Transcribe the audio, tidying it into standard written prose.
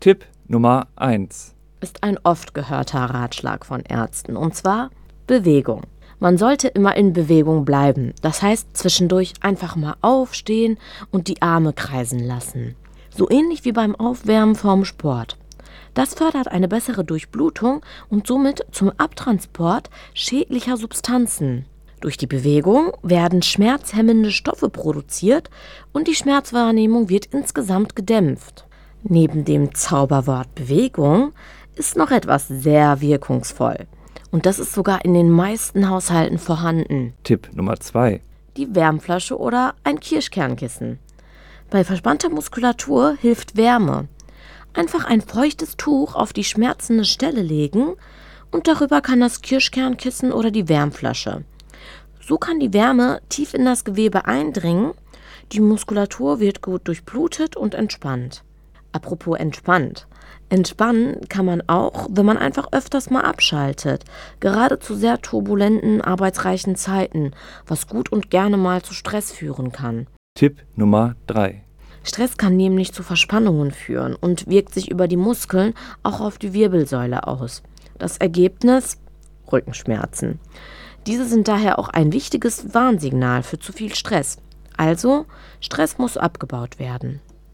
Tipp Nummer 1. Ist ein oft gehörter Ratschlag von Ärzten, und zwar Bewegung. Man sollte immer in Bewegung bleiben, das heißt zwischendurch einfach mal aufstehen und die Arme kreisen lassen. So ähnlich wie beim Aufwärmen vorm Sport. Das fördert eine bessere Durchblutung und somit zum Abtransport schädlicher Substanzen. Durch die Bewegung werden schmerzhemmende Stoffe produziert und die Schmerzwahrnehmung wird insgesamt gedämpft. Neben dem Zauberwort Bewegung ist noch etwas sehr wirkungsvoll. Und das ist sogar in den meisten Haushalten vorhanden. Tipp Nummer 2. Die Wärmflasche oder ein Kirschkernkissen. Bei verspannter Muskulatur hilft Wärme. Einfach ein feuchtes Tuch auf die schmerzende Stelle legen und darüber kann das Kirschkernkissen oder die Wärmflasche. So kann die Wärme tief in das Gewebe eindringen, die Muskulatur wird gut durchblutet und entspannt. Apropos entspannt. Entspannen kann man auch, wenn man einfach öfters mal abschaltet, gerade zu sehr turbulenten, arbeitsreichen Zeiten, was gut und gerne mal zu Stress führen kann. Tipp Nummer 3. Stress kann nämlich zu Verspannungen führen und wirkt sich über die Muskeln auch auf die Wirbelsäule aus. Das Ergebnis? Rückenschmerzen. Diese sind daher auch ein wichtiges Warnsignal für zu viel Stress. Also, Stress muss abgebaut werden.